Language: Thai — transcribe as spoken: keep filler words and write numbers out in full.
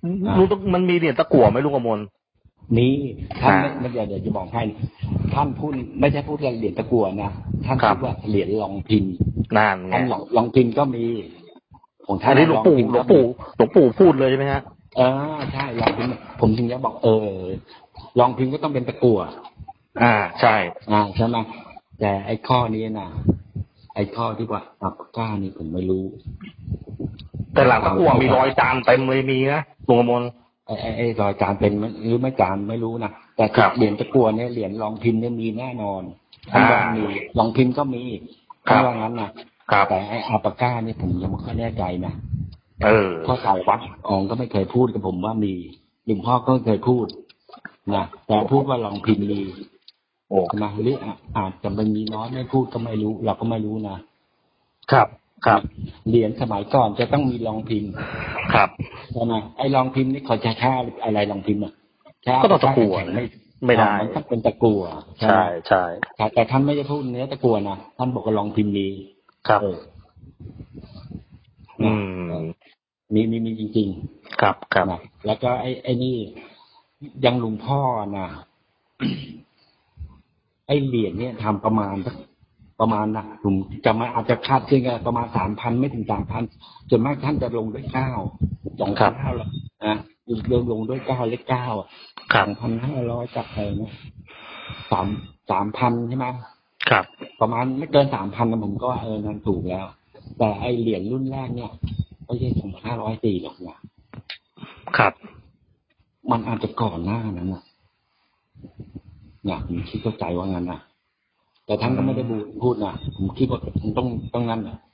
รู้ต้องมันมีเหรียญตะกั่วไหมลุงกมลมีท่านไม่เดี๋ยวเดี๋ยวจะบอกให้ท่านพูดไม่ใช่พูดเหรียญตะกั่วนะท่านพูดว่าเหรียญรองพิมพ์นั่นไงรองพิมพ์ก็มีของท่านนี่หลวงปู่หลวงปู่หลวงปู่พูดเลยใช่ไหมฮะเออใช่รองพิมพ์ผมถึงจะบอกเออรองพิมพ์ก็ต้องเป็นตะกั่วอ่าใช่อ่าใช่ไหมแต่ไอ้ข้อนี้นะไอ้ข้อที่ว่าอัปก้านี่ผมไม่รู้แต่หลังตะกั่วมีรอยจานเต็มเลยมีนะลุงกมลไอ้ไอ้รอยจานเป็นหรือไม่จานไม่รู้นะแต่เหรียญตะกั่วเนี่ยเหรียญรองพิมพ์เนี่ยมีแน่นอนท่านว่ามีรองพิมพ์ก็มีท่านว่างั้นนะแต่ไอ้อัปก้านี่ผมยังไม่ค่อยแน่ใจนะเออข้อสายวัดองก็ไม่เคยพูดกับผมว่ามีหลวงพ่อก็เคยพูดนะแต่พูดว่ารองพิมพ์มีโอ้มาหรืออาจจะเป็นมีน้อยไม่พูดก็ไม่รู้เราก็ไม่รู้นะครับครับเหรียญสมัยก่อนจะต้องมีรองพิมพ์ครับใช่ไหมไอ้รองพิมพ์นี่เขาจะแค่อะไรรองพิมพ์อ่ะแค่ก็ต้องตะกั่วไม่ไม่ได้มันต้องเป็นตะกั่วใช่ใช่แต่ท่านไม่ได้พูดเนื้อตะกั่วนะท่านบอกว่ารองพิมพ์มีครับอืมมีมีมีจริงๆครับครับนะแล้วก็ไอ้ไอ้นี่ยังหลวงพ่อนะไอ้เหรียญเนี่ยทำประมาณสักประมาณนะผมจะมาอาจจะคาดเคลื่อนกันประมาณสามพันไม่ถึงสามพันจนมากท่านจะลงด้วยเก้าสองพันห้าร้อยนะลงลงด้วยเก้าเลขเก้าสองพันห้าร้อยจากอะไรนะสามสามพันใช่ไหมครับประมาณไม่เกินสามพันนะผมก็เออนั่นถูกแล้วแต่ไอ้เหรียญรุ่นแรกเนี่ยไม่ใช่สองพันห้าร้อยสี่หรอกนะครับมันอาจจะก่อนหน้านั้นนะเนี่ยผมคิดเข้าใจว่างั้นนะแต่ท่านก็ไม่ได้พูดนะผมคิดว่าผมต้องต้องนั้นนะ